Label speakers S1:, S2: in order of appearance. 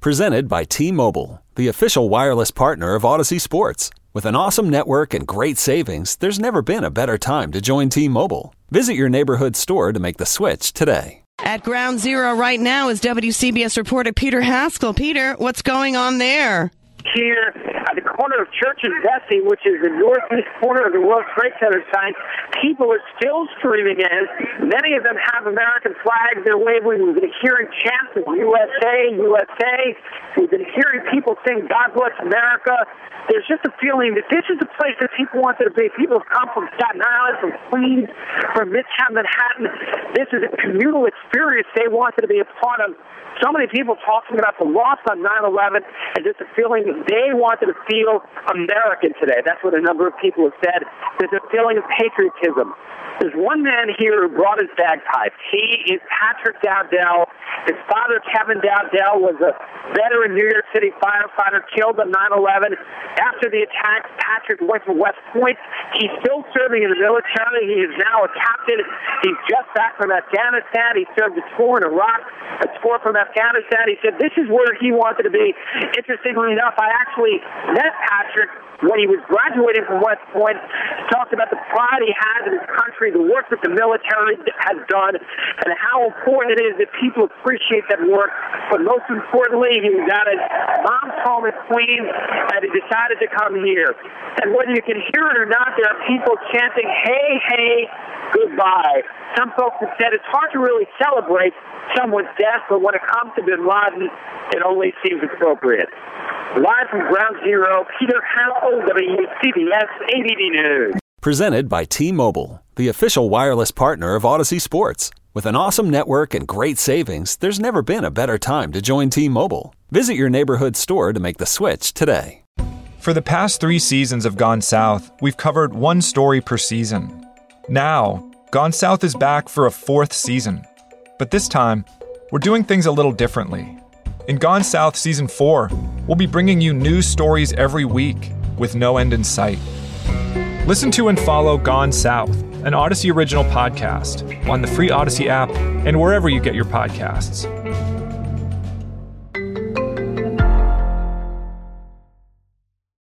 S1: Presented by T-Mobile, the official wireless partner of Odyssey Sports. With an awesome network and great savings, there's never been a better time to join T-Mobile. Visit your neighborhood store to make the switch today.
S2: At Ground Zero right now is WCBS reporter Peter Haskell. Peter, what's going on there?
S3: Here at the corner of Church and Vesey, which is the northeast corner of the World Trade Center site, people are still streaming in. Many of them have American flags they're waving. We've been hearing chants of USA, USA. We've been hearing people saying, God bless America. There's just a feeling that this is the place that people wanted to be. People have come from Staten Island, from Queens, from Midtown Manhattan. This is a communal experience they wanted to be a part of. So many people talking about the loss on 9/11 and just a feeling that they wanted to feel American today. That's what a number of people have said. There's a feeling of patriotism. There's one man here who brought his bagpipes. He is Patrick Dowdell. His father, Kevin Dowdell, was a veteran New York City firefighter killed on 9/11. After the attacks, Patrick went to West Point. He's still serving in the military. He is now a captain. He's just back from Afghanistan. He served a tour in Iraq, a tour from Afghanistan. He said this is where he wanted to be. Interestingly enough, I actually met Patrick when he was graduating from West Point. He talked about the pride he has in his country, the work that the military has done, and how important it is that people appreciate that work. But most importantly, he was at his mom's home in Queens, and he decided to come here. And whether you can hear it or not, there are people chanting, hey, hey, goodbye. Some folks have said it's hard to really celebrate someone's death, but when it comes to Bin Laden, it only seems appropriate. Live from Ground Zero, Peter Haskell, WCBS 80 News.
S1: Presented by T-Mobile, the official wireless partner of Odyssey Sports. With an awesome network and great savings, there's never been a better time to join T-Mobile. Visit your neighborhood store to make the switch today.
S4: For the past 3 seasons of Gone South, we've covered one story per season. Now, Gone South is back for a 4th season. But this time, we're doing things a little differently. In Gone South Season 4, we'll be bringing you news stories every week with no end in sight. Listen to and follow Gone South, an Odyssey original podcast, on the free Odyssey app and wherever you get your podcasts.